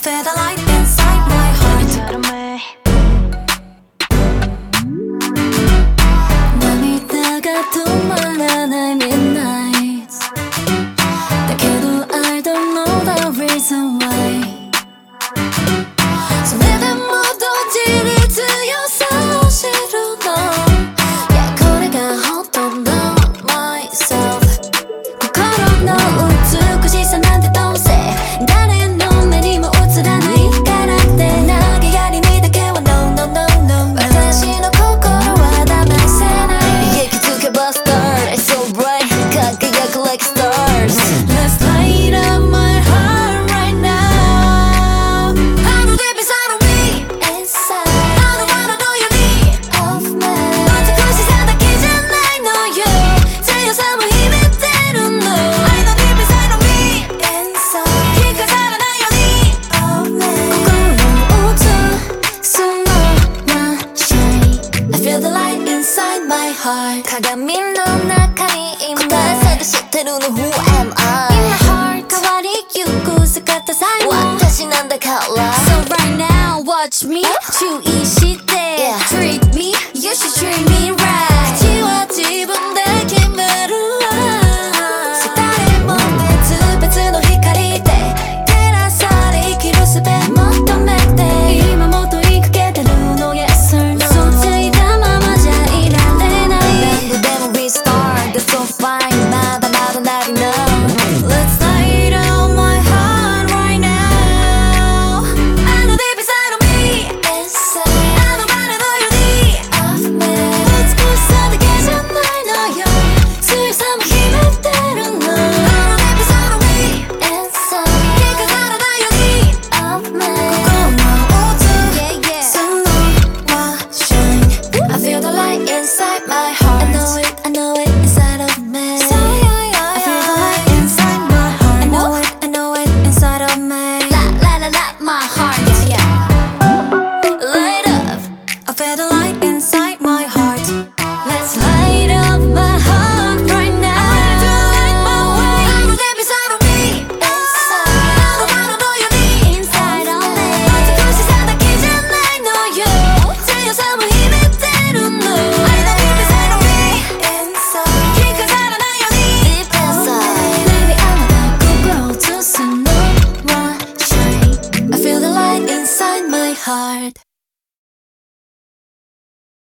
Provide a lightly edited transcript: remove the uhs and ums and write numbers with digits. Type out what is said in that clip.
feel the light inside my heart. 涙が止まらない midnights だけど I don't know the reason why それでも同時に強さを知るの Yeah これが本当の myself 心の美しさなんてどうせ誰の目にも映らないからって投げやりにだけは No no no no 私の心は騙せない気づけば Star It's so bright 輝く like stars Let's light up my heart right now I know deep inside of me Inside I don't wanna know your need of me 美しさだけじゃないのよ強さも秘めてるの I know deep inside of me Inside 聞かされないように of me 心を映すのは shine I feel the light inside my heart 鏡の中に今答え探してるの Who am I? In my heart 変わりゆく姿さえも私なんだから So right now watch me 注意して